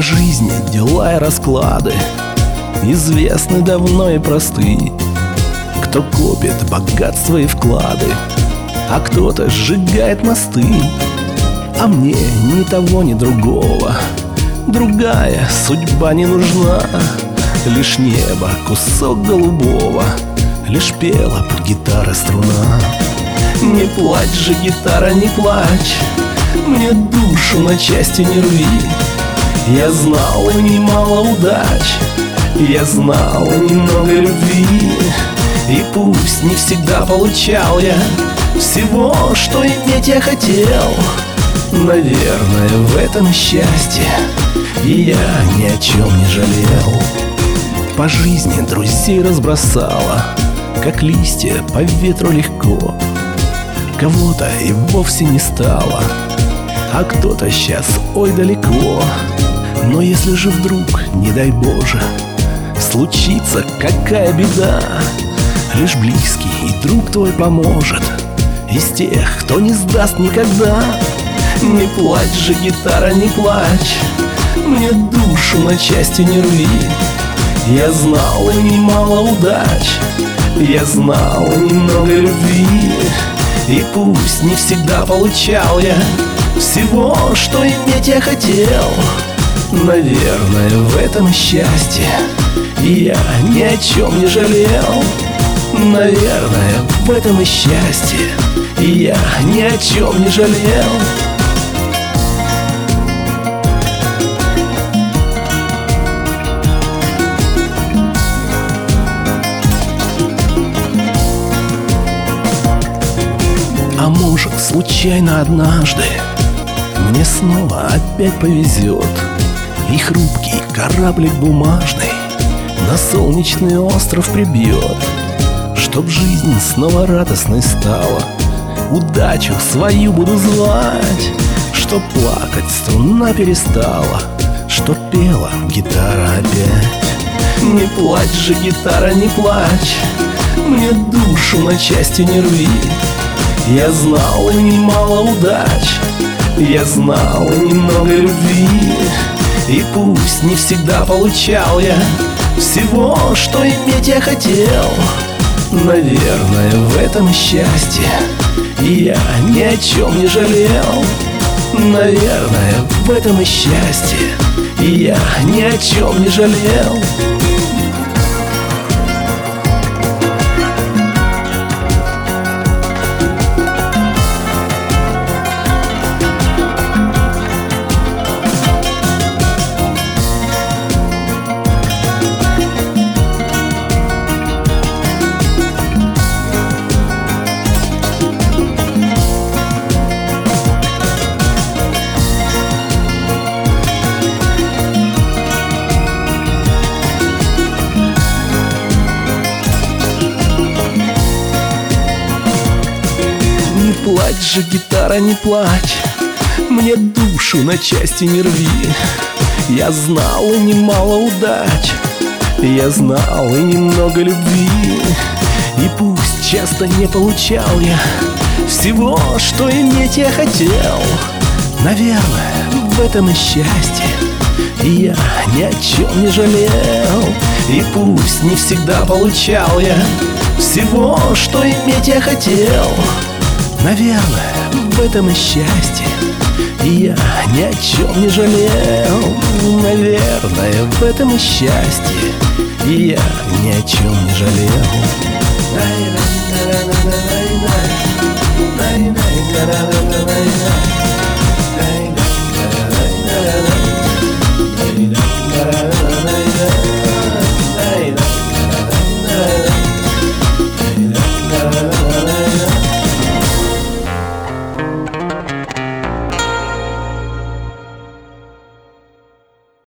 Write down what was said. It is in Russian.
жизни дела и расклады известны давно и просты. Кто копит богатства и вклады, а кто-то сжигает мосты. А мне ни того, ни другого другая судьба не нужна. Лишь небо, кусок голубого, лишь пела под гитарой струна. Не плачь же, гитара, не плачь, мне душу на части не рви. Я знал немало удач, я знал немного любви. И пусть не всегда получал я всего, что иметь я хотел, наверное, в этом счастье, и я ни о чем не жалел. По жизни друзей разбросала, как листья по ветру легко. Кого-то и вовсе не стало, а кто-то сейчас ой далеко. Но если же вдруг, не дай Боже, случится какая беда, лишь близкий и друг твой поможет, из тех, кто не сдаст никогда. Не плачь же, гитара, не плачь, мне душу на части не рви. Я знал немало удач, я знал немного любви. И пусть не всегда получал я всего, что иметь я хотел, наверное, в этом счастье, и я ни о чем не жалел. Наверное, в этом и счастье, и я ни о чем не жалел. А может, случайно однажды мне снова опять повезет, и хрупкий кораблик бумажный на солнечный остров прибьет. Чтоб жизнь снова радостной стала, удачу свою буду звать. Чтоб плакать струна перестала, чтоб пела гитара опять. Не плачь же, гитара, не плачь, мне душу на части не рви. Я знал немало удач, я знал немного любви. И пусть не всегда получал я всего, что иметь я хотел, наверное, в этом счастье, и я ни о чем не жалел. Наверное, в этом и счастье, и я ни о чем не жалел. Не плачь же, гитара, не плачь, мне душу на части не рви. Я знал и немало удач, я знал и немного любви. И пусть часто не получал я всего, что иметь я хотел, наверное, в этом и счастье, и я ни о чем не жалел. И пусть не всегда получал я всего, что иметь я хотел, наверное, в этом и счастье, и я ни о чем не жалел. Наверное, в этом и счастье, и я ни о чем не жалел.